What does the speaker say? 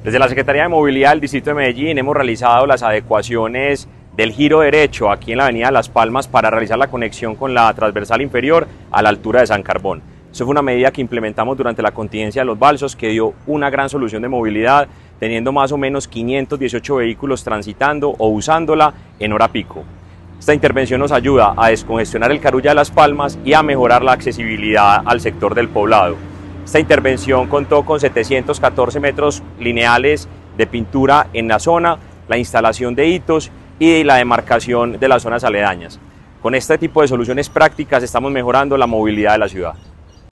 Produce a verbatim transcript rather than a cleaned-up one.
Desde la Secretaría de Movilidad del Distrito de Medellín hemos realizado las adecuaciones del giro derecho aquí en la avenida Las Palmas para realizar la conexión con la transversal inferior a la altura de San Carbón. Eso fue una medida que implementamos durante la contingencia de los balsos que dio una gran solución de movilidad, teniendo más o menos quinientos dieciocho vehículos transitando o usándola en hora pico. Esta intervención nos ayuda a descongestionar el Carulla de Las Palmas y a mejorar la accesibilidad al sector del poblado. Esta intervención contó con setecientos catorce metros lineales de pintura en la zona, la instalación de hitos y la demarcación de las zonas aledañas. Con este tipo de soluciones prácticas estamos mejorando la movilidad de la ciudad.